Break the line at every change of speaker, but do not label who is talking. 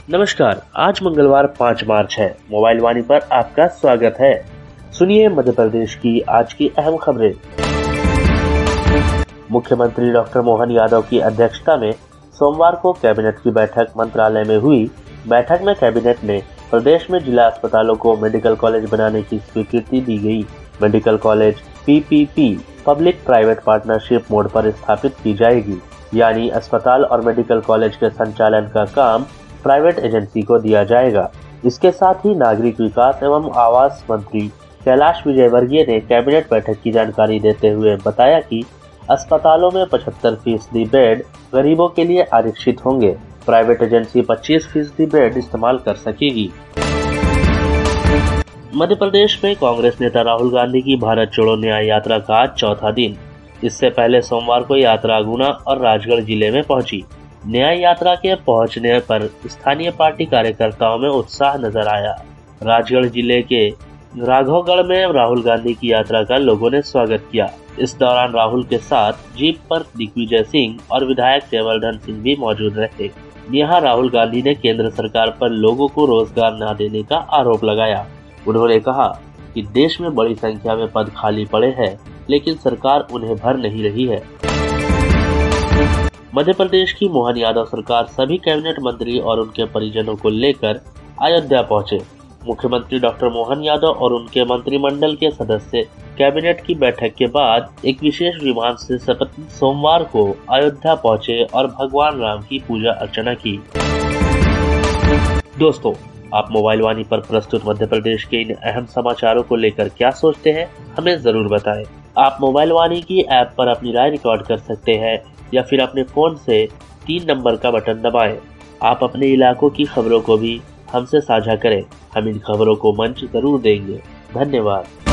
नमस्कार। आज मंगलवार 5 मार्च है। मोबाइल वाणी पर आपका स्वागत है। सुनिए मध्य प्रदेश की आज की अहम खबरें। मुख्यमंत्री डॉक्टर मोहन यादव की अध्यक्षता में सोमवार को कैबिनेट की बैठक मंत्रालय में हुई। बैठक में कैबिनेट ने प्रदेश में जिला अस्पतालों को मेडिकल कॉलेज बनाने की स्वीकृति दी गई। Medical college PPP public private partnership mode पर स्थापित की जाएगी, यानी अस्पताल और मेडिकल कॉलेज के संचालन का काम प्राइवेट एजेंसी को दिया जाएगा। इसके साथ ही नागरिक विकास एवं आवास मंत्री कैलाश विजयवर्गीय ने कैबिनेट बैठक की जानकारी देते हुए बताया कि अस्पतालों में 75% बेड गरीबों के लिए आरक्षित होंगे। प्राइवेट एजेंसी 25% बेड इस्तेमाल कर सकेगी। मध्य प्रदेश में कांग्रेस नेता राहुल गांधी की भारत जोड़ो न्याय यात्रा का आज चौथा दिन। इससे पहले सोमवार को यात्रा गुना और राजगढ़ जिले में पहुंची। न्याय यात्रा के पहुंचने पर स्थानीय पार्टी कार्यकर्ताओं में उत्साह नजर आया। राजगढ़ जिले के राघवगढ़ में राहुल गांधी की यात्रा का लोगों ने स्वागत किया। इस दौरान राहुल के साथ जीप पर दिग्विजय सिंह और विधायक केवलधन सिंह भी मौजूद रहे। यहाँ राहुल गांधी ने केंद्र सरकार पर लोगों को रोजगार न देने का आरोप लगाया। उन्होंने कहा कि देश में बड़ी संख्या में पद खाली पड़े हैं, लेकिन सरकार उन्हें भर नहीं रही है। मध्य प्रदेश की मोहन यादव सरकार सभी कैबिनेट मंत्री और उनके परिजनों को लेकर अयोध्या पहुंचे। मुख्यमंत्री डॉक्टर मोहन यादव और उनके मंत्रिमंडल के सदस्य कैबिनेट की बैठक के बाद एक विशेष विमान से सोमवार को अयोध्या पहुंचे और भगवान राम की पूजा अर्चना की। दोस्तों, आप मोबाइल वाणी पर प्रस्तुत मध्य प्रदेश के इन अहम समाचारों को लेकर क्या सोचते हैं, हमें जरूर बताएं। आप मोबाइल वाणी की ऐप पर अपनी राय रिकॉर्ड कर सकते हैं या फिर अपने फोन से 3 नंबर का बटन दबाएं। आप अपने इलाकों की खबरों को भी हमसे साझा करें। हम इन खबरों को मंच जरूर देंगे। धन्यवाद।